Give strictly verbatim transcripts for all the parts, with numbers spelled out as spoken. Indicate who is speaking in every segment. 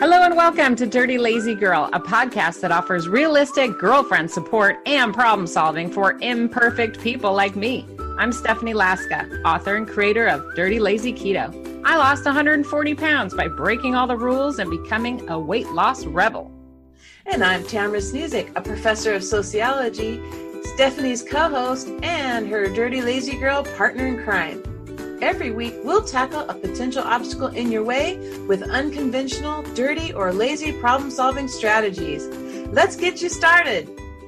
Speaker 1: Hello and welcome to Dirty Lazy Girl, a podcast that offers realistic girlfriend support and problem solving for imperfect people like me. I'm Stephanie Laska, author and creator of Dirty Lazy Keto. I lost one hundred forty pounds by breaking all the rules and becoming a weight loss rebel.
Speaker 2: And I'm Tamara Snezic, a professor of sociology, Stephanie's co-host, and her Dirty Lazy Girl partner in crime. Every week, we'll tackle a potential obstacle in your way with unconventional, dirty, or lazy problem-solving strategies. Let's get you started.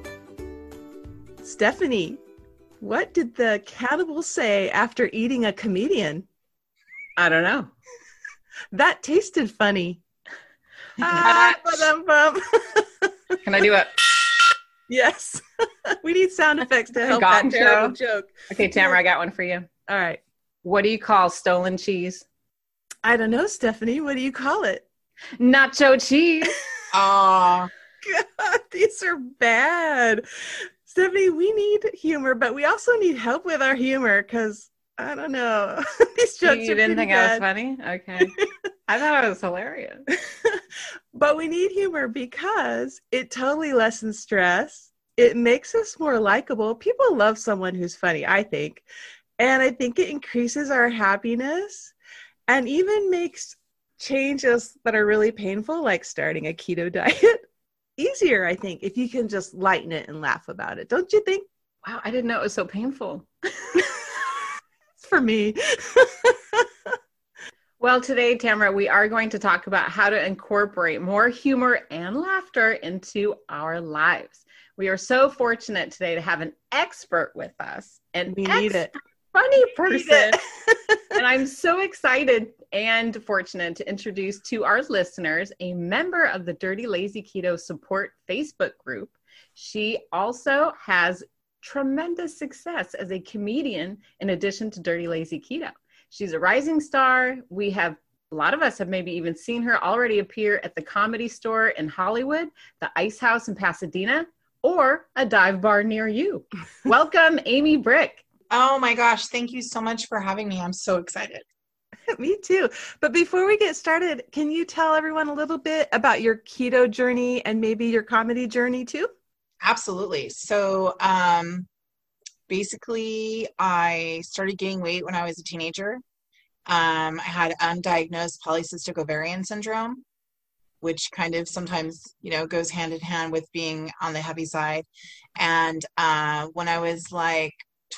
Speaker 3: Stephanie, what did the cannibal say after eating a comedian?
Speaker 1: I don't know.
Speaker 3: That tasted funny. ah, ba-dum-bum.
Speaker 1: Can I do it?
Speaker 3: Yes. We need sound effects to help
Speaker 1: Gong
Speaker 3: that terrible
Speaker 1: show.
Speaker 3: joke.
Speaker 1: Okay, Tamara, I got one for you.
Speaker 3: All right.
Speaker 1: What do you call stolen cheese?
Speaker 3: I don't know, Stephanie. What do you call it?
Speaker 1: Nacho cheese.
Speaker 2: Aw.
Speaker 3: God, these are bad. Stephanie, we need humor, but we also need help with our humor because, I don't know. These jokes
Speaker 1: You
Speaker 3: are
Speaker 1: didn't think
Speaker 3: bad.
Speaker 1: I was funny? Okay. I thought it was hilarious.
Speaker 3: But we need humor because it totally lessens stress. It makes us more likable. People love someone who's funny, I think. And I think it increases our happiness and even makes changes that are really painful, like starting a keto diet, easier, I think, if you can just lighten it and laugh about it. Don't you think?
Speaker 1: Wow, I didn't know it was so painful.
Speaker 3: It's for me.
Speaker 1: Well, today, Tamara, we are going to talk about how to incorporate more humor and laughter into our lives. We are so fortunate today to have an expert with us. An
Speaker 3: We need it.
Speaker 1: funny person.
Speaker 3: It.
Speaker 1: And I'm so excited and fortunate to introduce to our listeners a member of the Dirty Lazy Keto support Facebook group. She also has tremendous success as a comedian in addition to Dirty Lazy Keto. She's a rising star. We have, a lot of us have maybe even seen her already appear at the Comedy Store in Hollywood, the Ice House in Pasadena, or a dive bar near you. Welcome, Amy Brick.
Speaker 4: Oh my gosh, thank you so much for having me. I'm so excited.
Speaker 3: Me too. But before we get started, can you tell everyone a little bit about your keto journey and maybe your comedy journey too?
Speaker 4: Absolutely. So um, basically, I started gaining weight when I was a teenager. Um, I had undiagnosed polycystic ovarian syndrome, which kind of sometimes, you know, goes hand in hand with being on the heavy side. And uh, when I was like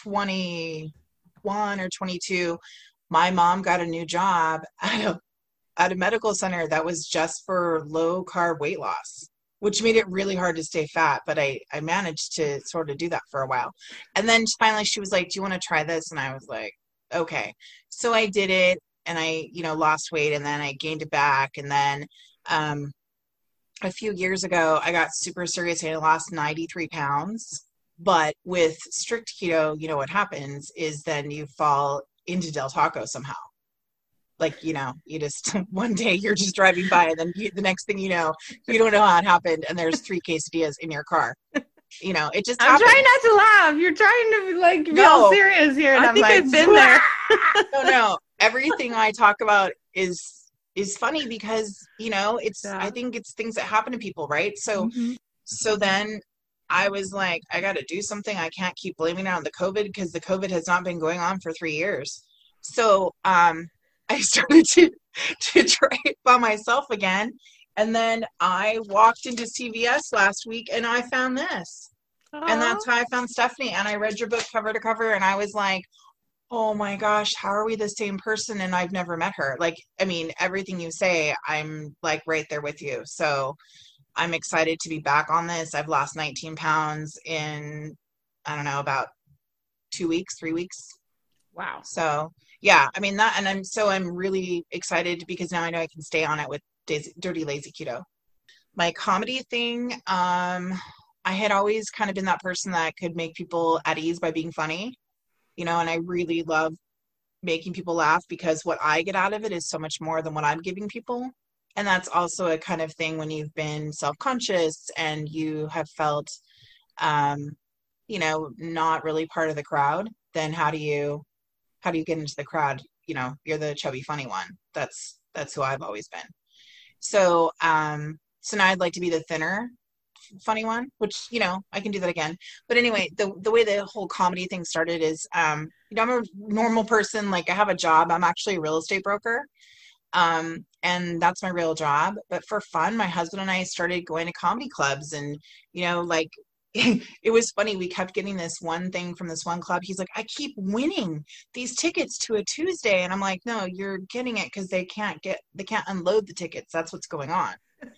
Speaker 4: twenty-one or twenty-two, my mom got a new job at a, at a medical center that was just for low carb weight loss, which made it really hard to stay fat. But I, I managed to sort of do that for a while. And then finally she was like, do you want to try this? And I was like, okay. So I did it and I, you know, lost weight and then I gained it back. And then um, a few years ago, I got super serious and I lost ninety-three pounds. But with strict keto, you know, what happens is then you fall into Del Taco somehow. Like, you know, you just, one day you're just driving by and then you, the next thing you know, you don't know how it happened and there's three quesadillas in your car. You know, it just
Speaker 1: I'm
Speaker 4: happens.
Speaker 1: trying not to laugh. You're trying to like be
Speaker 4: No.
Speaker 1: all serious here. And
Speaker 3: I
Speaker 1: I'm
Speaker 3: think
Speaker 1: like,
Speaker 3: I've been there.
Speaker 4: No, no. Everything I talk about is is funny because, you know, it's,
Speaker 3: Yeah.
Speaker 4: I think it's things that happen to people, right? So,
Speaker 3: Mm-hmm.
Speaker 4: so then I was like, I got to do something. I can't keep blaming it on the COVID because the COVID has not been going on for three years. So um, I started to, to try it by myself again. And then I walked into C V S last week and I found this. And that's how I found Stephanie. And I read your book cover to cover and I was like, oh my gosh, how are we the same person? And I've never met her. Like, I mean, everything you say, I'm like right there with you. So I'm excited to be back on this. I've lost nineteen pounds in, I don't know, about two weeks, three weeks.
Speaker 1: wow.
Speaker 4: So yeah, I mean that, and I'm, so I'm really excited because now I know I can stay on it with Daisy, Dirty Lazy Keto. My comedy thing, um, I had always kind of been that person that could make people at ease by being funny, you know, and I really love making people laugh because what I get out of it is so much more than what I'm giving people. And that's also a kind of thing when you've been self-conscious and you have felt, um, you know, not really part of the crowd, then how do you, how do you get into the crowd? You know, you're the chubby, funny one. That's, that's who I've always been. So, um, so now I'd like to be the thinner, funny one, which, you know, I can do that again. But anyway, the the way the whole comedy thing started is, um, you know, I'm a normal person. Like I have a job. I'm actually a real estate broker. Um, and that's my real job. But for fun, my husband and I started going to comedy clubs and, you know, like it was funny. We kept getting this one thing from this one club. He's like, I keep winning these tickets to a Tuesday. And I'm like, no, you're getting it because they can't get, they can't unload the tickets. That's what's going on.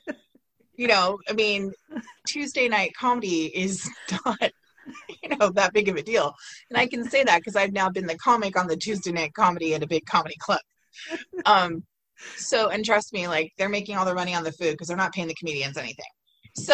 Speaker 4: You know, I mean, Tuesday night comedy is not, you know, that big of a deal. And I can say that because I've now been the comic on the Tuesday night comedy at a big comedy club. Um, so, and trust me, like they're making all their money on the food because they're not paying the comedians anything. So,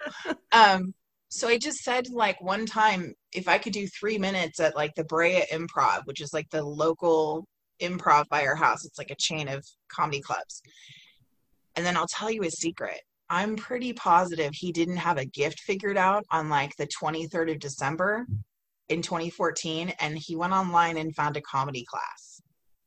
Speaker 4: um, So I just said like one time, if I could do three minutes at like the Brea Improv, which is like the local improv by our house. It's like a chain of comedy clubs. And then I'll tell you a secret. I'm pretty positive he didn't have a gift figured out on like the twenty-third of December in twenty fourteen. And he went online and found a comedy class.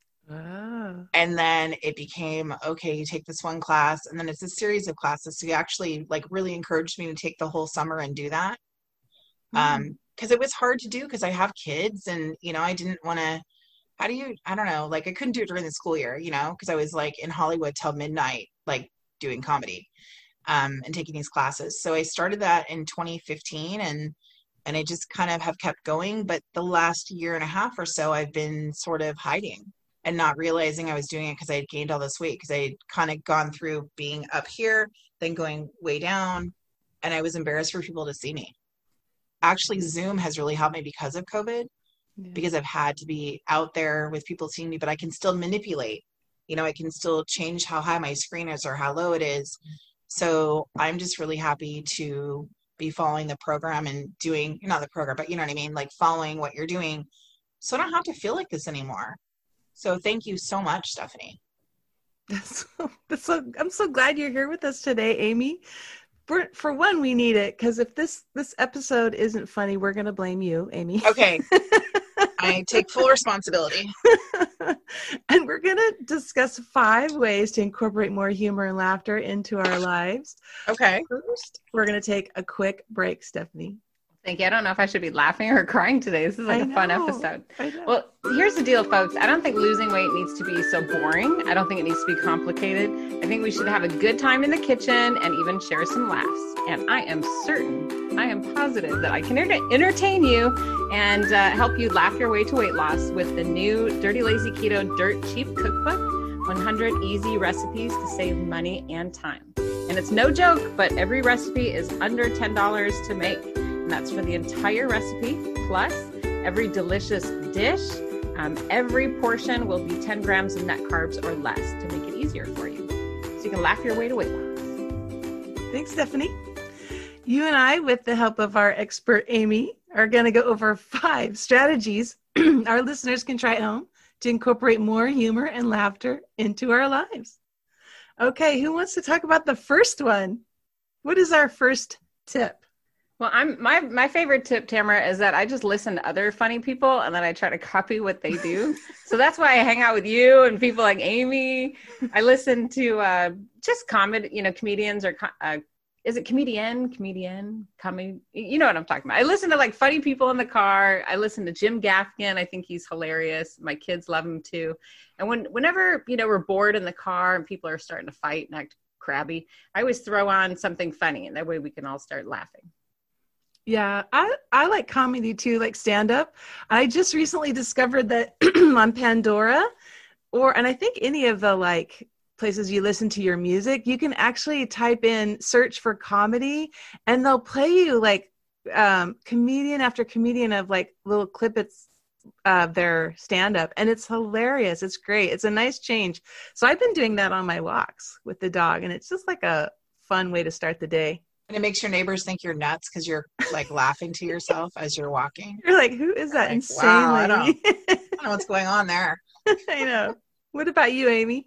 Speaker 4: Oh. And then it became, okay, you take this one class and then it's a series of classes. So he actually like really encouraged me to take the whole summer and do that. Mm. Um, cause it was hard to do cause I have kids and, you know, I didn't want to, how do you, I don't know, like I couldn't do it during the school year, you know, cause I was like in Hollywood till midnight, like doing comedy, um, and taking these classes. So I started that in twenty fifteen and, and I just kind of have kept going. But the last year and a half or so, I've been sort of hiding and not realizing I was doing it because I had gained all this weight because I had kind of gone through being up here, then going way down, and I was embarrassed for people to see me. Actually, Zoom has really helped me because of COVID, yeah. because I've had to be out there with people seeing me, but I can still manipulate. You know, I can still change how high my screen is or how low it is. So I'm just really happy to be following the program and doing, not the program, but you know what I mean? Like following what you're doing. So I don't have to feel like this anymore. So thank you so much, Stephanie.
Speaker 3: That's so, that's so, I'm so glad you're here with us today, Amy. For, for one, we need it because if this, this episode isn't funny, we're going to blame you, Amy.
Speaker 4: Okay. I take full responsibility.
Speaker 3: And we're going to discuss five ways to incorporate more humor and laughter into our lives.
Speaker 4: Okay.
Speaker 3: First, we're going to take a quick break, Stephanie.
Speaker 1: Thank you. I don't know if I should be laughing or crying today. This is like I a know. fun episode. Well, here's the deal, folks. I don't think losing weight needs to be so boring. I don't think it needs to be complicated. I think we should have a good time in the kitchen and even share some laughs. And I am certain, I am positive that I can enter- entertain you and uh, help you laugh your way to weight loss with the new Dirty Lazy Keto Dirt Cheap Cookbook, one hundred easy recipes to save money and time. And it's no joke, but every recipe is under ten dollars to make. And that's for the entire recipe, plus every delicious dish. Um, every portion will be ten grams of net carbs or less to make it easier for you. So you can laugh your way to weight loss.
Speaker 3: Thanks, Stephanie. You and I, with the help of our expert, Amy, are going to go over five strategies our listeners can try at home to incorporate more humor and laughter into our lives. Okay, who wants to talk about the first one? What is our first tip?
Speaker 1: Well, I'm my my favorite tip, Tamara, is that I just listen to other funny people and then I try to copy what they do. So that's why I hang out with you and people like Amy. I listen to uh, just comedy, you know, comedians or uh, is it comedian, comedian, comedy? You know what I'm talking about. I listen to like funny people in the car. I listen to Jim Gaffigan. I think he's hilarious. My kids love him too. And when whenever, you know, we're bored in the car and people are starting to fight and act crabby, I always throw on something funny and that way we can all start laughing.
Speaker 3: Yeah, I, I like comedy too, like stand-up. I just recently discovered that on Pandora, or and I think any of the like places you listen to your music, you can actually type in search for comedy, and they'll play you like um, comedian after comedian of like little clippets of their stand-up, and it's hilarious. It's great. It's a nice change. So I've been doing that on my walks with the dog, and it's just like a fun way to start the day.
Speaker 4: And it makes your neighbors think you're nuts because you're like laughing to yourself as you're walking.
Speaker 3: You're like, who is that
Speaker 4: like,
Speaker 3: insane
Speaker 4: wow,
Speaker 3: lady?
Speaker 4: I don't, I don't know what's going on there.
Speaker 3: I know. What about you, Amy?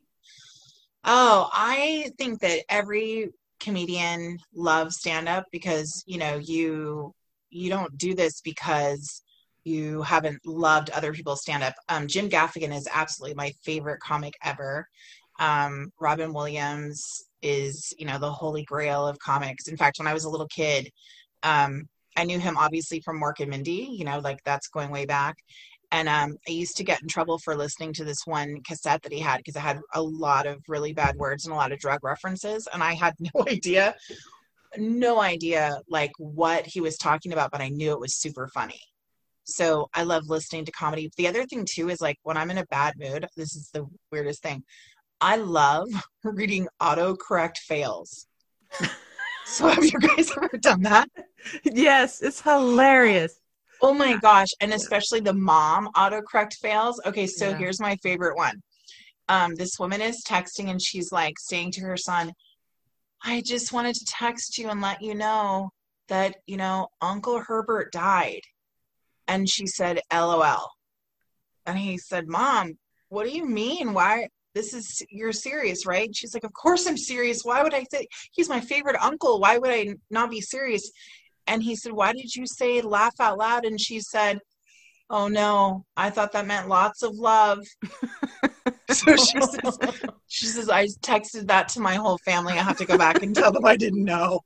Speaker 4: Oh, I think that every comedian loves stand-up because, you know, you you don't do this because you haven't loved other people's stand-up. Um, Jim Gaffigan is absolutely my favorite comic ever. Um, Robin Williams is, you know, the holy grail of comics. In fact, when I was a little kid, um, I knew him obviously from Mork and Mindy, you know, like that's going way back. And um, I used to get in trouble for listening to this one cassette that he had because it had a lot of really bad words and a lot of drug references. And I had no idea, no idea like what he was talking about, but I knew it was super funny. So I love listening to comedy. The other thing too is like when I'm in a bad mood, this is the weirdest thing. I love reading autocorrect fails. So have you guys ever done that?
Speaker 3: Yes, it's hilarious.
Speaker 4: Oh my gosh. And especially the mom autocorrect fails. Okay, so
Speaker 3: Yeah.
Speaker 4: here's my favorite one. Um, this woman is texting and she's like saying to her son, I just wanted to text you and let you know that, you know, Uncle Herbert died. And she said, LOL. And he said, Mom, what do you mean? Why? This is, you're serious, right? She's like, of course I'm serious. Why would I say, he's my favorite uncle. Why would I not be serious? And he said, why did you say laugh out loud? And she said, oh no, I thought that meant lots of love. So she says, she says, I texted that to my whole family. I have to go back and tell them I didn't know.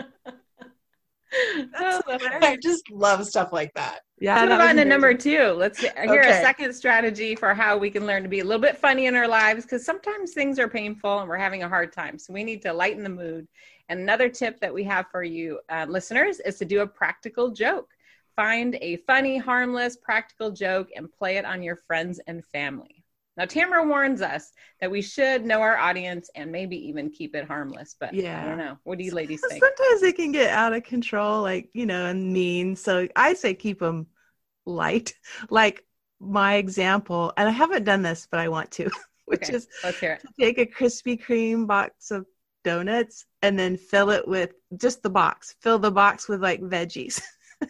Speaker 1: Oh,
Speaker 4: I just love stuff like that.
Speaker 3: Yeah,
Speaker 1: Let's
Speaker 3: that
Speaker 1: move on
Speaker 3: was
Speaker 1: to number
Speaker 3: amazing.
Speaker 1: two. Let's hear
Speaker 4: Okay.
Speaker 1: a second strategy for how we can learn to be a little bit funny in our lives, because sometimes things are painful and we're having a hard time. So we need to lighten the mood. And another tip that we have for you uh, listeners is to do a practical joke. Find a funny, harmless, practical joke and play it on your friends and family. Now, Tamara warns us that we should know our audience and maybe even keep it harmless. But
Speaker 3: Yeah.
Speaker 1: I don't know. What do you ladies think?
Speaker 3: Sometimes they can get out of control, like, you know, and mean. So I say keep them light. Like my example, and I haven't done this, but I want to, which
Speaker 1: Okay,
Speaker 3: is
Speaker 1: let's hear it.
Speaker 3: to take a Krispy Kreme box of donuts and then fill it with just the box, fill the box with like veggies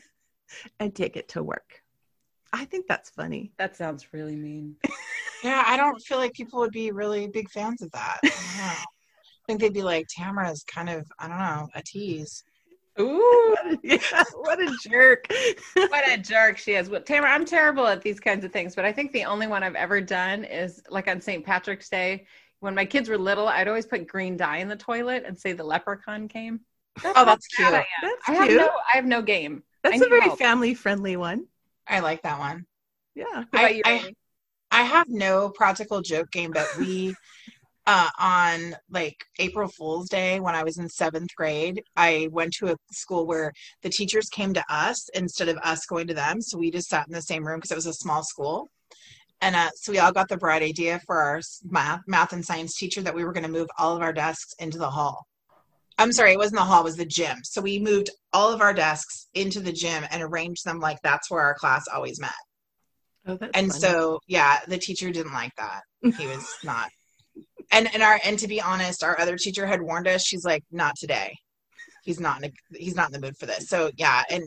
Speaker 3: and take it to work. I think that's funny.
Speaker 1: That sounds really mean.
Speaker 4: Yeah, I don't feel like people would be really big fans of that. I don't know. I think they'd be like, Tamara's kind of, I don't know, a tease.
Speaker 1: Ooh,
Speaker 3: Yeah, what a jerk.
Speaker 1: what a jerk she is. Well, Tamara, I'm terrible at these kinds of things, but I think the only one I've ever done is like on Saint Patrick's Day. When my kids were little, I'd always put green dye in the toilet and say the leprechaun came.
Speaker 4: Oh, that's cute.
Speaker 1: I,
Speaker 3: That's
Speaker 1: I have
Speaker 3: cute.
Speaker 1: no, I have no game. I
Speaker 3: That's a
Speaker 1: need
Speaker 3: very
Speaker 1: help.
Speaker 3: family-friendly one.
Speaker 4: I like that one.
Speaker 3: Yeah.
Speaker 1: What about
Speaker 4: I,
Speaker 1: you,
Speaker 4: I,
Speaker 1: Amy?
Speaker 4: I have no practical joke game, but we, uh, on like April Fool's Day, when I was in seventh grade, I went to a school where the teachers came to us instead of us going to them. So we just sat in the same room because it was a small school. And uh, so we all got the bright idea for our math, math and science teacher that we were going to move all of our desks into the hall. I'm sorry, it wasn't the hall, it was the gym. So we moved all of our desks into the gym and arranged them like that's where our class always met.
Speaker 3: Oh, that's
Speaker 4: And
Speaker 3: funny.
Speaker 4: so, yeah, the teacher didn't like that. He was not. And and our and to be honest, our other teacher had warned us. She's like, not today. He's not in a, he's not in the mood for this. So yeah, and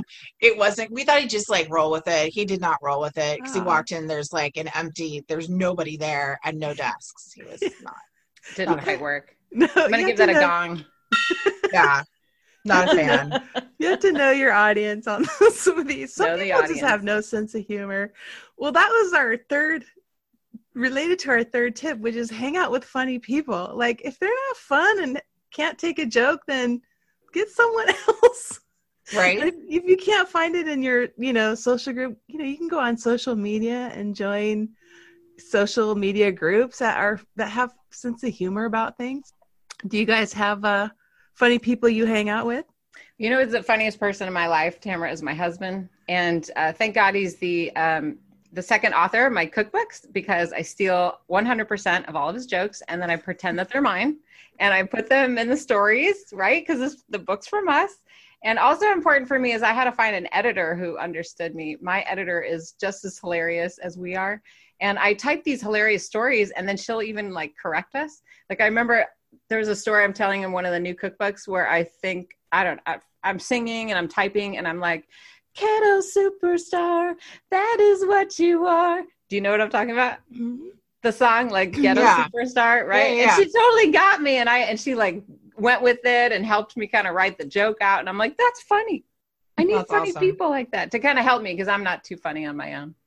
Speaker 4: it wasn't. We thought he'd just like roll with it. He did not roll with it because he
Speaker 3: Oh.
Speaker 4: walked in. There's like an empty. There's nobody there and no desks. He was not.
Speaker 1: Didn't
Speaker 4: Okay.
Speaker 1: quite work.
Speaker 3: No,
Speaker 1: I'm going to
Speaker 3: you
Speaker 1: give
Speaker 3: have
Speaker 1: that
Speaker 3: to
Speaker 1: a
Speaker 3: know-
Speaker 1: gong.
Speaker 4: Yeah, not a fan.
Speaker 3: You have to know your audience on some of these. Some
Speaker 1: Know the
Speaker 3: people just
Speaker 1: audience.
Speaker 3: have no sense of humor. Well, that was our third, related to our third tip, which is hang out with funny people. Like if they're not fun and can't take a joke, then get someone else.
Speaker 4: Right?
Speaker 3: If, if you can't find it in your, you know, social group, you know, you can go on social media and join social media groups that are that have sense of humor about things. Do you guys have uh, funny people you hang out with?
Speaker 1: You know, who's the funniest person in my life? Tamara is my husband. And uh, thank God he's the um, the second author of my cookbooks, because I steal one hundred percent of all of his jokes and then I pretend that they're mine and I put them in the stories, right? Because the book's from us. And also important for me is I had to find an editor who understood me. My editor is just as hilarious as we are. And I type these hilarious stories and then she'll even like correct us. Like I remember there was a story I'm telling in one of the new cookbooks where I think, I don't I, I'm singing and I'm typing and I'm like, Keto superstar, that is what you are. Do you know what I'm talking about? The song, like Ghetto
Speaker 4: Yeah.
Speaker 1: Superstar, right?
Speaker 4: Yeah, yeah.
Speaker 1: And she totally got me. And I, and she like went with it and helped me kind of write the joke out. And I'm like, that's funny. I need
Speaker 4: That's
Speaker 1: funny
Speaker 4: awesome.
Speaker 1: people like that to kind of help me because I'm not too funny on my own.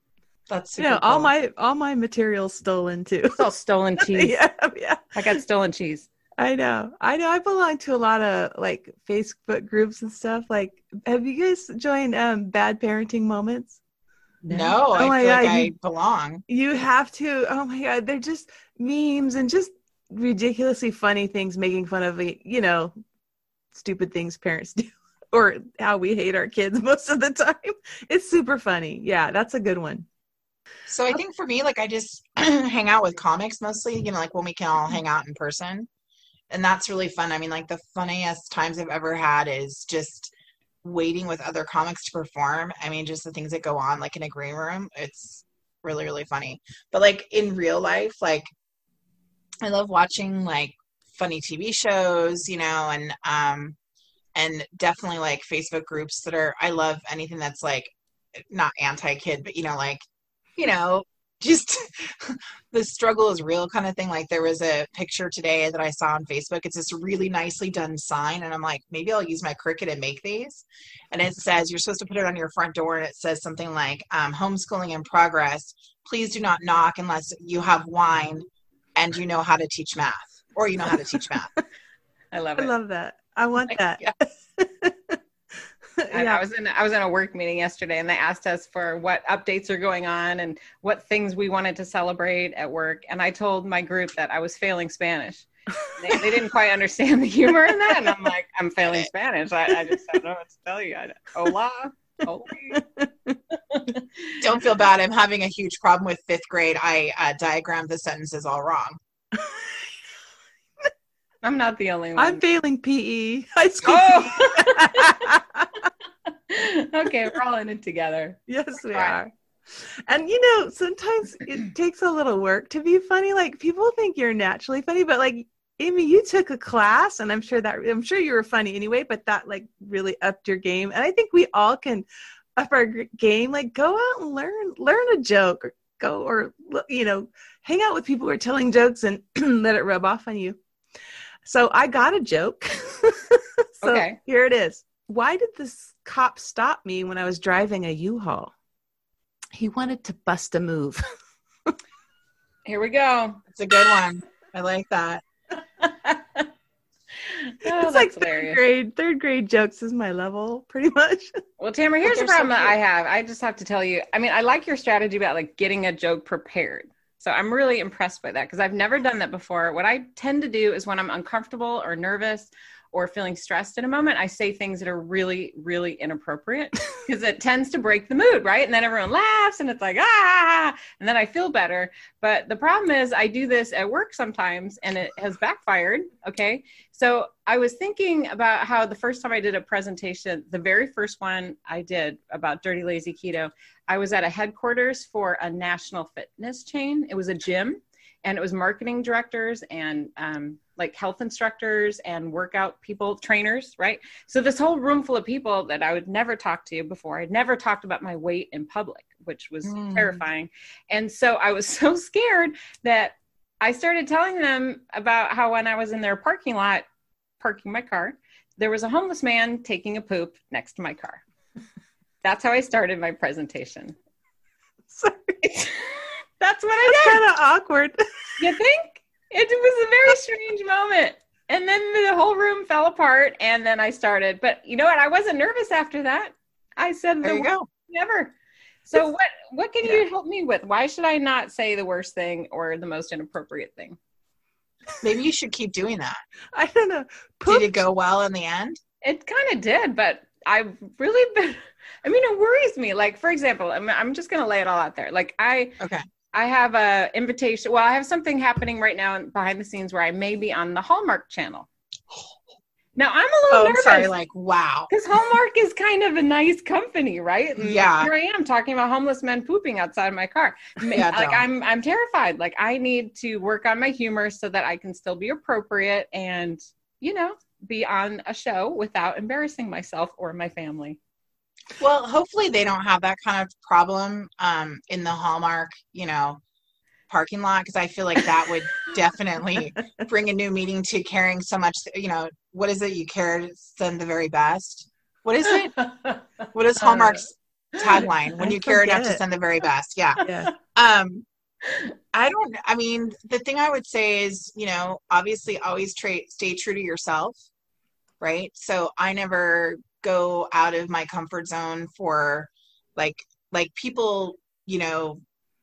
Speaker 4: That's
Speaker 3: You
Speaker 4: super
Speaker 3: know, all
Speaker 4: cool.
Speaker 3: my all my material's stolen too.
Speaker 1: It's all stolen cheese.
Speaker 3: yeah, yeah.
Speaker 1: I got stolen cheese.
Speaker 3: I know. I know. I belong to a lot of like Facebook groups and stuff. Like, have you guys joined um Bad Parenting Moments?
Speaker 4: No,
Speaker 3: Oh
Speaker 4: I
Speaker 3: my
Speaker 4: feel like
Speaker 3: God,
Speaker 4: I
Speaker 3: you-
Speaker 4: belong.
Speaker 3: You have to. Oh my God, they're just memes and just ridiculously funny things making fun of, you know, stupid things parents do or how we hate our kids most of the time. It's super funny. Yeah, that's a good one.
Speaker 4: So I think for me, like I just hang out with comics mostly, you know, like when we can all hang out in person. And that's really fun. I mean, like the funniest times I've ever had is just waiting with other comics to perform. I mean, just the things that go on like in a green room. It's really, really funny. But like in real life, like I love watching like funny T V shows, you know, and um and definitely like Facebook groups that are, I love anything that's like not anti-kid, but you know, like, you know, just the struggle is real kind of thing. Like there was a picture today that I saw on Facebook. It's this really nicely done sign. And I'm like, maybe I'll use my Cricut and make these. And it says, you're supposed to put it on your front door. And it says something like, um, homeschooling in progress. Please do not knock unless you have wine and you know how to teach math, or you know how to teach math.
Speaker 1: I love
Speaker 3: I
Speaker 1: it.
Speaker 3: love that. I want that.
Speaker 4: Yeah.
Speaker 1: And
Speaker 3: yeah.
Speaker 1: I was in I was in a work meeting yesterday, and they asked us for what updates are going on and what things we wanted to celebrate at work. And I told my group that I was failing Spanish. They, they didn't quite understand the humor in that, and I'm like, I'm failing Spanish. I, I just don't know what to tell you. I, hola, hola.
Speaker 4: Don't feel bad. I'm having a huge problem with fifth grade. I uh, diagrammed the sentences all wrong.
Speaker 1: I'm not the only one.
Speaker 3: I'm failing P E. High school.
Speaker 1: Oh! Okay, we're all in it together.
Speaker 3: Yes, we
Speaker 1: Right.
Speaker 3: are. And you know, sometimes it takes a little work to be funny. Like people think you're naturally funny, but like Amy, you took a class, and I'm sure that I'm sure you were funny anyway. But that like really upped your game, and I think we all can up our g- game. Like go out and learn, learn a joke, or go or you know, hang out with people who are telling jokes and let it rub off on you. So I got a joke. So
Speaker 1: Okay.
Speaker 3: here it is. Why did this cop stop me when I was driving a U-Haul? He wanted to bust a move.
Speaker 1: Here we go.
Speaker 4: It's a good one. I like that.
Speaker 1: Oh,
Speaker 3: It's
Speaker 1: that's
Speaker 3: like third
Speaker 1: hilarious.
Speaker 3: grade. Third grade jokes is my level, pretty much.
Speaker 1: Well, Tamara, here's the
Speaker 4: they're so
Speaker 1: problem that
Speaker 4: cute.
Speaker 1: I have. I just have to tell you, I mean, I like your strategy about like getting a joke prepared. So I'm really impressed by that because I've never done that before. What I tend to do is when I'm uncomfortable or nervous or feeling stressed in a moment, I say things that are really, really inappropriate because it tends to break the mood, right? And then everyone laughs and it's like, ah, and then I feel better. But the problem is I do this at work sometimes and it has backfired. Okay. So I was thinking about how the first time I did a presentation, the very first one I did about Dirty Lazy Keto, I was at a headquarters for a national fitness chain. It was a gym. And it was marketing directors and um, like health instructors and workout people, trainers, right? So this whole room full of people that I would never talk to before. I'd never talked about my weight in public, which was
Speaker 4: Mm.
Speaker 1: terrifying. And so I was so scared that I started telling them about how when I was in their parking lot, parking my car, there was a homeless man taking a poop next to my car. That's how I started my presentation.
Speaker 3: Sorry.
Speaker 1: That's what I did.
Speaker 3: Kind of awkward.
Speaker 1: You think? It was a very strange moment. And then the whole room fell apart and then I started. But you know what? I wasn't nervous after that. I said
Speaker 4: There
Speaker 1: the
Speaker 4: you
Speaker 1: worst
Speaker 4: go.
Speaker 1: thing ever. So what what can
Speaker 3: Yeah.
Speaker 1: you help me with? Why should I not say the worst thing or the most inappropriate thing?
Speaker 4: Maybe you should keep doing that.
Speaker 3: I don't know.
Speaker 4: Did
Speaker 3: Poop-
Speaker 4: it go well in the end?
Speaker 1: It kind of did, but I've really been, I mean, it worries me. Like, for example, I'm, I'm just going to lay it all out there. Like I,
Speaker 4: Okay.
Speaker 1: I have a invitation. Well, I have something happening right now behind the scenes where I may be on the Hallmark Channel. Now I'm a
Speaker 4: Oh,
Speaker 1: little
Speaker 4: I'm
Speaker 1: nervous.
Speaker 4: sorry. Like, wow.
Speaker 1: Because Hallmark is kind of a nice company, right? And
Speaker 4: Yeah.
Speaker 1: here I am talking about homeless men pooping outside my car. Ma-
Speaker 4: Yeah,
Speaker 1: like
Speaker 4: don't.
Speaker 1: I'm, I'm terrified. Like I need to work on my humor so that I can still be appropriate and, you know, be on a show without embarrassing myself or my family.
Speaker 4: Well, hopefully they don't have that kind of problem um, in the Hallmark, you know, parking lot, because I feel like that would definitely bring a new meaning to caring so much. You know, what is it? You care to send the very best. What is it? What does
Speaker 1: Uh,
Speaker 4: Hallmark's tagline. When
Speaker 3: I
Speaker 4: you care enough to
Speaker 3: forget.
Speaker 4: send the very best. Yeah.
Speaker 3: Yeah.
Speaker 4: Um, I don't, I mean, the thing I would say is, you know, obviously always tra- stay true to yourself, right? So I never go out of my comfort zone for like, like people, you know,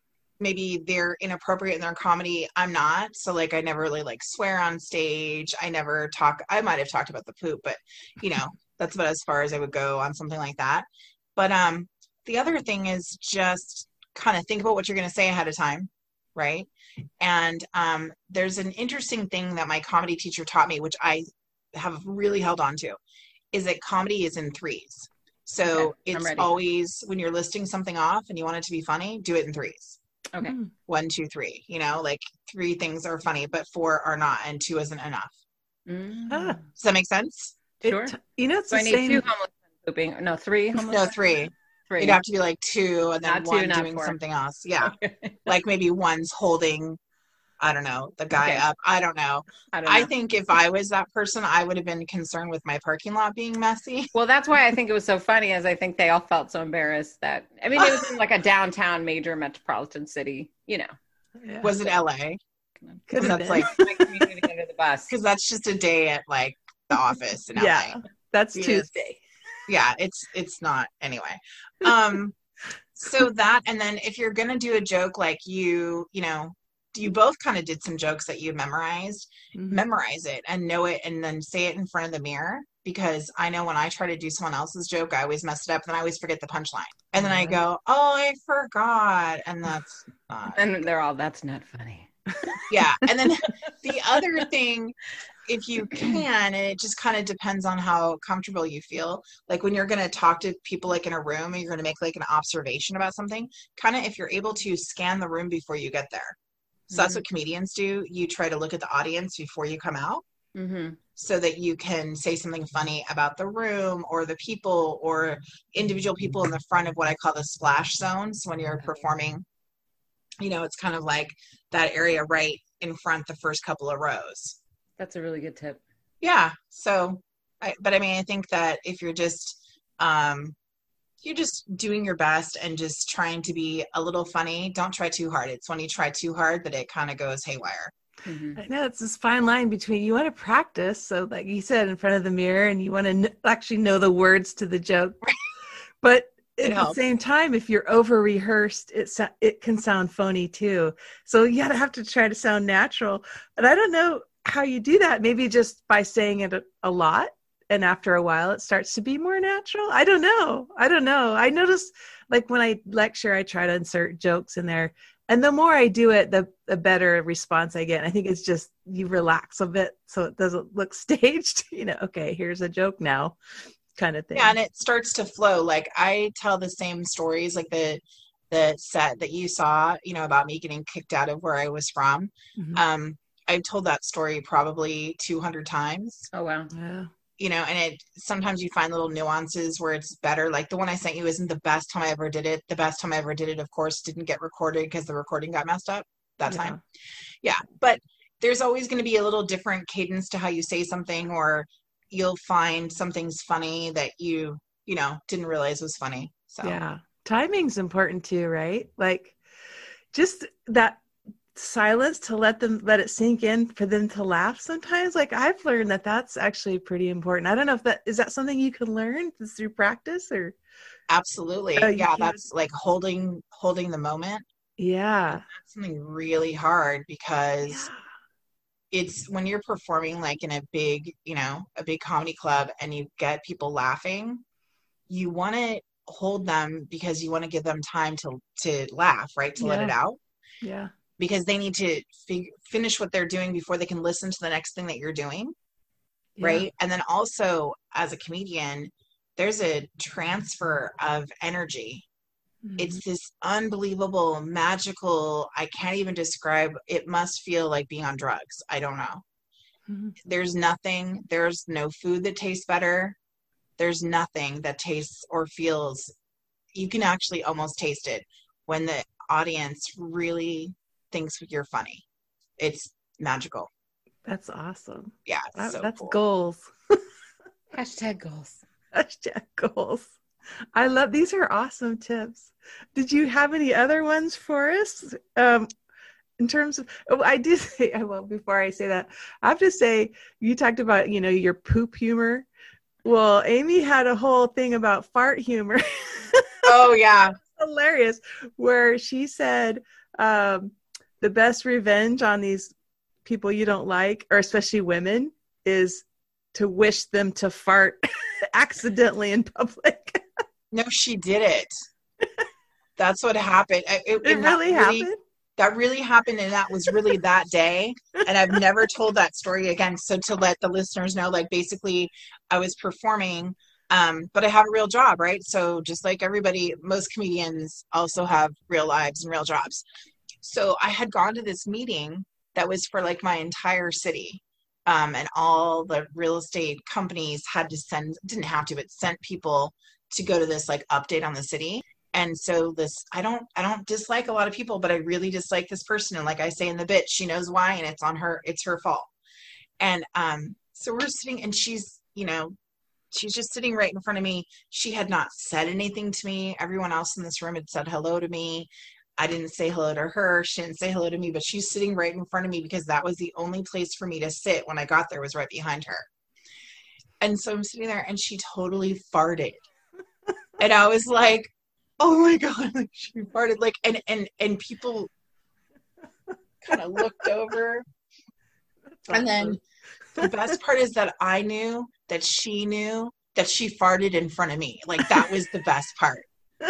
Speaker 4: maybe they're inappropriate in their comedy. I'm not. So like, I never really like swear on stage. I never talk, I might have talked about the poop, but you know, that's about as far as I would go on something like that. But, um, the other thing is just kind of think about what you're going to say ahead of time. Right. And, um, there's an interesting thing that my comedy teacher taught me, which I have really held on to, is that comedy is in threes. So
Speaker 1: Okay, I'm
Speaker 4: it's
Speaker 1: ready.
Speaker 4: always when you're listing something off and you want it to be funny, do it in threes.
Speaker 1: Okay.
Speaker 3: Mm.
Speaker 4: One, two, three, you know, like three things are funny, but four are not, and two isn't enough.
Speaker 1: Mm.
Speaker 3: Ah,
Speaker 4: Does that make sense?
Speaker 3: it-
Speaker 1: Sure.
Speaker 3: you know, it's
Speaker 1: So
Speaker 3: the
Speaker 1: I need
Speaker 3: same.
Speaker 1: two homeless men pooping. No, three homeless
Speaker 4: No,
Speaker 1: men?
Speaker 4: three.
Speaker 1: Three.
Speaker 4: You'd have to be like two and then
Speaker 1: Not two,
Speaker 4: one
Speaker 1: not
Speaker 4: doing
Speaker 1: four.
Speaker 4: something else. Yeah.
Speaker 1: Okay.
Speaker 4: Like maybe one's holding, I don't know, the guy
Speaker 1: Okay.
Speaker 4: up. I don't know.
Speaker 1: I don't know.
Speaker 4: I think if I was that person, I would have been concerned with my parking lot being messy.
Speaker 1: Well, that's why I think it was so funny, as I think they all felt so embarrassed that, I mean, it was in like a downtown major metropolitan city, you know.
Speaker 3: Yeah.
Speaker 4: Was it L A?
Speaker 3: Could have
Speaker 4: That's
Speaker 3: been.
Speaker 4: like,
Speaker 1: My community under the bus.
Speaker 4: because that's just a day at like the office in
Speaker 3: Yeah,
Speaker 4: L A.
Speaker 3: that's
Speaker 4: Yes.
Speaker 3: Tuesday.
Speaker 4: Yeah, it's it's not anyway. Um, so that, and then if you're gonna do a joke, like you, you know, you both kind of did some jokes that you memorized.
Speaker 3: Mhm.
Speaker 4: Memorize it and know it, and then say it in front of the mirror. Because I know when I try to do someone else's joke, I always mess it up, and then I always forget the punchline, and then I
Speaker 3: Mhm.
Speaker 4: go, "Oh, I forgot," and that's not.
Speaker 1: And they're all, that's not funny.
Speaker 4: Yeah, and then the other thing, if you can, and it just kind of depends on how comfortable you feel, like when you're going to talk to people like in a room and you're going to make like an observation about something, kind of if you're able to scan the room before you get there. So that's what comedians do. You try to look at the audience before you come out,
Speaker 1: Mm-hmm.
Speaker 4: so that you can say something funny about the room or the people or individual people in the front of what I call the splash zones. When you're performing, you know, it's kind of like that area right in front, the first couple of rows.
Speaker 1: That's a really good tip.
Speaker 4: Yeah. So, I, but I mean, I think that if you're just, um, you're just doing your best and just trying to be a little funny, don't try too hard. It's when you try too hard that it kind of goes haywire.
Speaker 1: Mm-hmm.
Speaker 3: I know it's this fine line between you want to practice, so like you said, in front of the mirror, and you want to kn- actually know the words to the joke, but
Speaker 4: It
Speaker 3: at the
Speaker 4: helps.
Speaker 3: same time, if you're over rehearsed, it so- it can sound phony too. So you gotta have to try to sound natural. And I don't know how you do that. Maybe just by saying it a, a lot, and after a while, it starts to be more natural. I don't know. I don't know. I notice, like when I lecture, I try to insert jokes in there. And the more I do it, the, the better response I get. I think it's just you relax a bit so it doesn't look staged. You know, okay, here's a joke now, kind of thing.
Speaker 4: Yeah, and it starts to flow. Like I tell the same stories, like the the set that you saw, you know, about me getting kicked out of where I was from.
Speaker 3: Mhm.
Speaker 4: Um, I've told that story probably two hundred times.
Speaker 1: Oh, wow.
Speaker 3: Yeah.
Speaker 4: You know, and it sometimes you find little nuances where it's better. Like the one I sent you isn't the best time I ever did it. The best time I ever did it, of course, didn't get recorded because the recording got messed up that
Speaker 3: Yeah.
Speaker 4: time. Yeah, but there's always going to be a little different cadence to how you say something, or you'll find something's funny that you, you know, didn't realize was funny. So
Speaker 3: Yeah. Timing's important too, right? Like just that silence to let them let it sink in for them to laugh sometimes. Like I've learned that that's actually pretty important. I don't know if that is that something you can learn through practice or
Speaker 4: absolutely.
Speaker 3: Oh, you
Speaker 4: Yeah,
Speaker 3: can't-
Speaker 4: that's like holding holding the moment.
Speaker 3: yeah.
Speaker 4: That's something really hard because
Speaker 3: Yeah.
Speaker 4: it's when you're performing like in a big, you know, a big comedy club and you get people laughing, you want to hold them because you want to give them time to to laugh, right? To let
Speaker 3: Yeah.
Speaker 4: it out,
Speaker 3: Yeah.
Speaker 4: because they need to fig- finish what they're doing before they can listen to the next thing that you're doing,
Speaker 3: Yeah.
Speaker 4: right? And then also as a comedian, there's a transfer of energy.
Speaker 3: Mhm.
Speaker 4: It's this unbelievable, magical, I can't even describe. It must feel like being on drugs. I don't know.
Speaker 3: Mhm.
Speaker 4: There's nothing, there's no food that tastes better. There's nothing that tastes or feels, you can actually almost taste it when the audience really thinks you're funny. It's magical.
Speaker 3: That's awesome.
Speaker 4: Yeah, it's
Speaker 3: That-
Speaker 4: so
Speaker 3: that's
Speaker 4: cool.
Speaker 3: goals.
Speaker 1: Hashtag goals.
Speaker 3: Hashtag goals. I love, these are awesome tips. Did you have any other ones for us? Um, in terms of, oh, I did say, well, before I say that, I have to say, you talked about, you know, your poop humor. Well, Amy had a whole thing about fart humor.
Speaker 4: Oh, yeah.
Speaker 3: Hilarious. Where she said, um, the best revenge on these people you don't like, or especially women, is to wish them to fart accidentally in public.
Speaker 4: No, she did it. That's what happened. It,
Speaker 3: It
Speaker 4: and that
Speaker 3: really happened?
Speaker 4: That really happened, and that was really that day. And I've never told that story again. So to let the listeners know, like basically I was performing, um, but I have a real job, right? So just like everybody, most comedians also have real lives and real jobs. So I had gone to this meeting that was for like my entire city. Um, and all the real estate companies had to send, didn't have to, but sent people to go to this like update on the city. And so this, I don't, I don't dislike a lot of people, but I really dislike this person. And like I say in the bit, she knows why, and it's on her, it's her fault. And um, so we're sitting, and she's, you know, she's just sitting right in front of me. She had not said anything to me. Everyone else in this room had said hello to me. I didn't say hello to her. She didn't say hello to me, but she's sitting right in front of me because that was the only place for me to sit when I got there, was right behind her. And so I'm sitting there, and she totally farted. And I was like, oh my God, like she farted, like, and, and, and people kind of looked over. And then the best part is that I knew that she knew that she farted in front of me. Like that was the best part.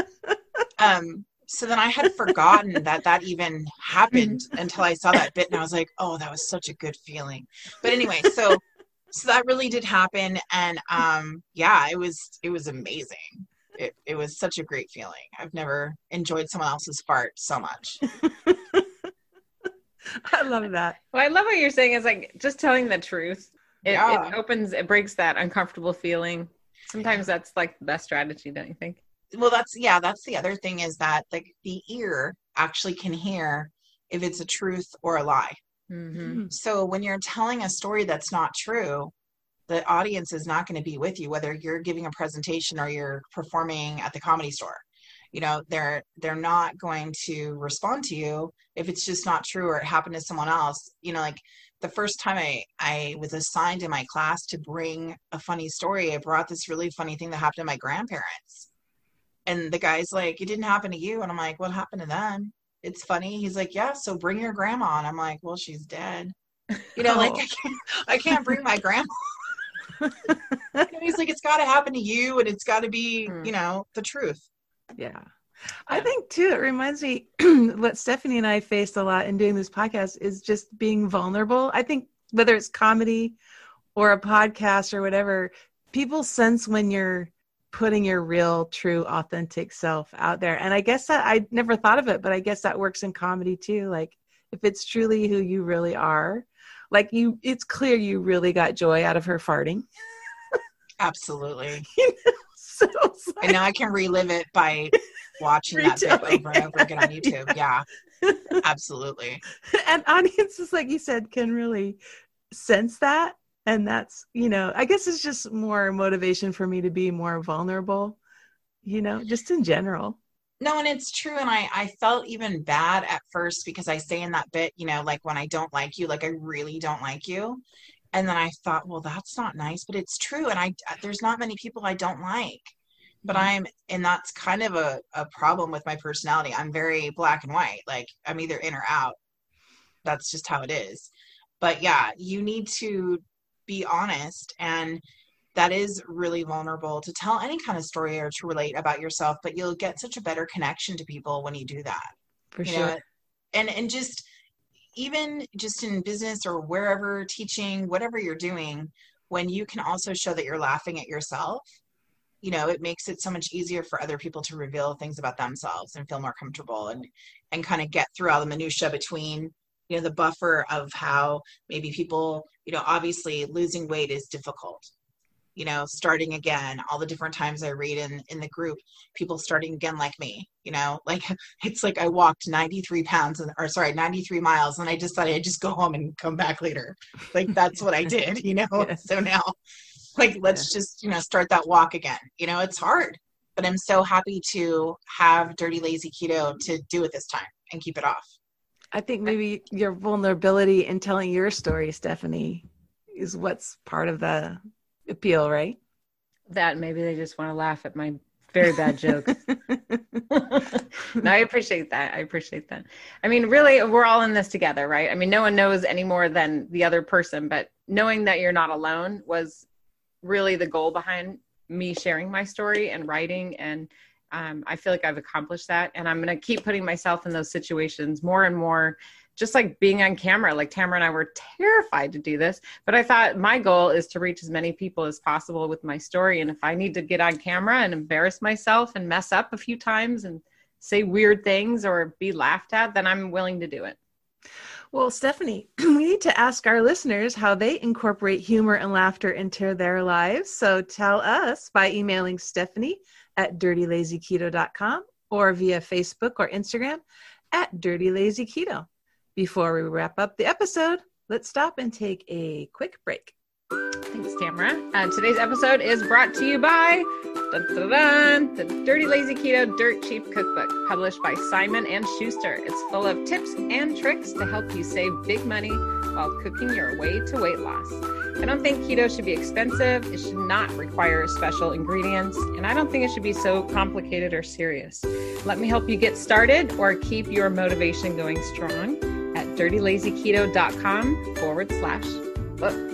Speaker 4: Um, so then I had forgotten that that even happened until I saw that bit, and I was like, oh, that was such a good feeling. But anyway, so, so that really did happen. And, um, yeah, it was, it was amazing. It, it was such a great feeling. I've never enjoyed someone else's fart so much.
Speaker 3: I love that.
Speaker 1: Well, I love what you're saying is like just telling the truth. It,
Speaker 4: Yeah.
Speaker 1: it opens, it breaks that uncomfortable feeling. Sometimes that's like the best strategy, don't you think?
Speaker 4: Well, that's, yeah, that's the other thing, is that like the ear actually can hear if it's a truth or a lie.
Speaker 1: Mm-hmm.
Speaker 4: So when you're telling a story that's not true, the audience is not going to be with you, whether you're giving a presentation or you're performing at the Comedy Store. You know, they're, they're not going to respond to you if it's just not true, or it happened to someone else. You know, like the first time I, I was assigned in my class to bring a funny story, I brought this really funny thing that happened to my grandparents. And the guy's like, it didn't happen to you. And I'm like, what happened to them? It's funny. He's like, yeah, so bring your grandma on. I'm like, well, she's dead. You know,
Speaker 3: Oh.
Speaker 4: like I can't, I can't bring my grandma. You know, he's like, it's got to happen to you, and it's got to be, you know, the truth.
Speaker 3: Yeah. I think too, it reminds me what Stephanie and I faced a lot in doing this podcast is just being vulnerable. I think whether it's comedy or a podcast or whatever, people sense when you're putting your real, true, authentic self out there. And I guess that I never thought of it, but I guess that works in comedy too. Like if it's truly who you really are, like you, it's clear you really got joy out of her farting.
Speaker 4: Absolutely.
Speaker 3: You know? So it's like,
Speaker 4: And now I can relive it by watching that bit over and over again on YouTube. Yeah, absolutely.
Speaker 3: and audiences, like you said, can really sense that. And that's, you know, I guess it's just more motivation for me to be more vulnerable, you know, just in general.
Speaker 4: No, and it's true. And I, I felt even bad at first because I say in that bit, you know, like when I don't like you, like I really don't like you. And then I thought, well, that's not nice, but it's true. And I, there's not many people I don't like, but I'm, and that's kind of a, a problem with my personality. I'm very black and white. Like I'm either in or out. That's just how it is. But yeah, you need to be honest. And that is really vulnerable to tell any kind of story or to relate about yourself, but you'll get such a better connection to people when you do that.
Speaker 3: For
Speaker 4: you
Speaker 3: sure.
Speaker 4: know? And, and just, even just in business or wherever, teaching, whatever you're doing, when you can also show that you're laughing at yourself, you know, it makes it so much easier for other people to reveal things about themselves and feel more comfortable and, and kind of get through all the minutia between, you know, the buffer of how maybe people, you know, obviously losing weight is difficult. You know, starting again, all the different times I read in, in the group, people starting again like me, you know, like it's like I walked ninety-three pounds or sorry, ninety-three miles. And I decided I'd just go home and come back later. Like, that's what I did, you know?
Speaker 3: Yes.
Speaker 4: So now like, let's yeah. just, you know, start that walk again. You know, it's hard. but I'm so happy to have Dirty Lazy Keto to do it this time and keep it off.
Speaker 3: I think maybe your vulnerability in telling your story, Stephanie, is what's part of the appeal, right?
Speaker 1: That maybe they just want to laugh at my very bad jokes. No, I appreciate that. I appreciate that. I mean, really, we're all in this together, right? I mean, no one knows any more than the other person, but knowing that you're not alone was really the goal behind me sharing my story and writing. And um, I feel like I've accomplished that. And I'm going to keep putting myself in those situations more and more, just like being on camera. Like Tamara and I were terrified to do this, but I thought my goal is to reach as many people as possible with my story. And if I need to get on camera and embarrass myself and mess up a few times and say weird things or be laughed at, then I'm willing to do it.
Speaker 3: Well, Stephanie, we need to ask our listeners how they incorporate humor and laughter into their lives. So tell us by emailing Stephanie at dirty lazy keto dot com or via Facebook or Instagram at Dirty Lazy Keto. Before we wrap up the episode, let's stop and take a quick break.
Speaker 1: Thanks, Tamara. Uh, today's episode is brought to you by dun, dun, dun, the Dirty Lazy Keto Dirt Cheap Cookbook, published by Simon and Schuster. It's full of tips and tricks to help you save big money while cooking your way to weight loss. I don't think keto should be expensive. It should not require special ingredients, and I don't think it should be so complicated or serious. Let me help you get started or keep your motivation going strong at dirty lazy keto dot com forward slash book.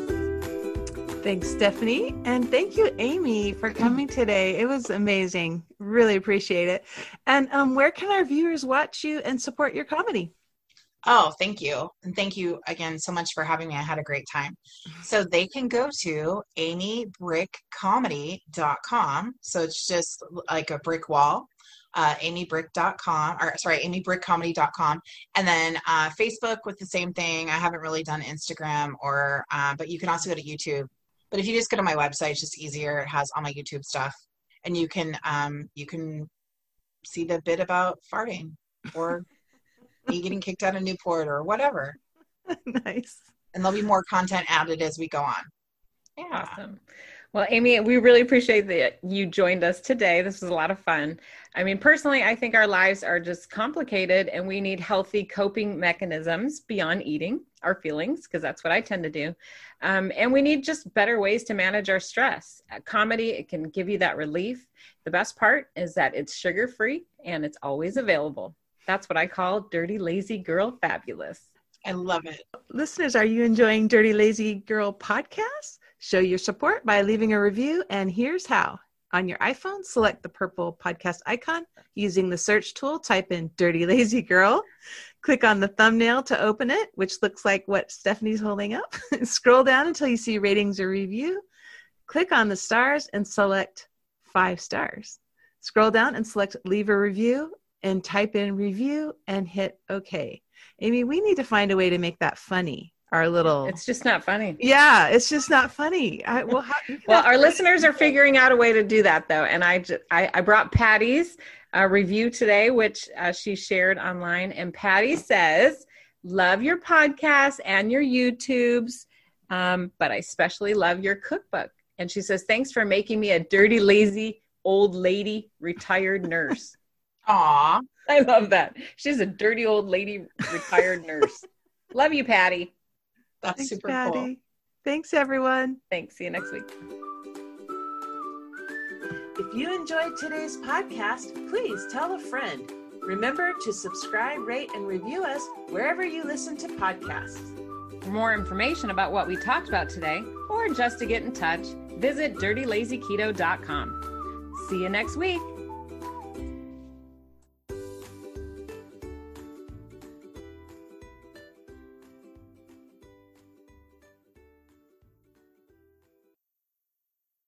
Speaker 3: Thanks, Stephanie. And thank you, Amy, for coming today. It was amazing. Really appreciate it. And um, where can our viewers watch you and support your comedy?
Speaker 4: Oh, thank you. And thank you again so much for having me. I had a great time. So they can go to amy brick comedy dot com. So it's just like a brick wall. Uh, amy brick dot com, or sorry, amy brick comedy dot com. And then uh, Facebook with the same thing. I haven't really done Instagram or, uh, but you can also go to YouTube. But if you just go to my website, it's just easier. It has all my YouTube stuff, and you can um, you can see the bit about farting or me getting kicked out of Newport or whatever.
Speaker 3: Nice.
Speaker 4: And there'll be more content added as we go on. Yeah.
Speaker 1: Awesome. Well, Amy, we really appreciate that you joined us today. This was a lot of fun. I mean, personally, I think our lives are just complicated and we need healthy coping mechanisms beyond eating our feelings, because that's what I tend to do. Um, and we need just better ways to manage our stress. Uh, comedy, it can give you that relief. The best part is that it's sugar-free and it's always available. That's what I call Dirty Lazy Girl Fabulous.
Speaker 4: I love it.
Speaker 3: Listeners, are you enjoying Dirty Lazy Girl podcast? Show your support by leaving a review, and here's how. On your iPhone, select the purple podcast icon. Using the search tool, type in Dirty Lazy Girl. Click on the thumbnail to open it, which looks like what Stephanie's holding up. Scroll down until you see ratings or review. Click on the stars and select five stars. Scroll down and select leave a review and type in review and hit OK. Amy, we need to find a way to make that funny. Our little,
Speaker 1: it's just not funny.
Speaker 3: Yeah, it's just not funny. I, well, how,
Speaker 1: well, our listeners are figuring out a way to do that though. And I, just, I, I brought Patty's uh, review today, which uh, she shared online. And Patty says, love your podcast and your YouTubes, um, but I especially love your cookbook. And she says, thanks for making me a dirty, lazy, old lady, retired nurse.
Speaker 4: Aw.
Speaker 1: I love that. She's a dirty old lady, retired nurse. Love you, Patty.
Speaker 4: That's
Speaker 3: Thanks,
Speaker 4: super
Speaker 3: Patty.
Speaker 4: cool.
Speaker 3: Thanks, everyone.
Speaker 1: Thanks. See you next week.
Speaker 2: If you enjoyed today's podcast, please tell a friend. Remember to subscribe, rate, and review us wherever you listen to podcasts.
Speaker 1: For more information about what we talked about today, or just to get in touch, visit dirty lazy keto dot com. See you next week.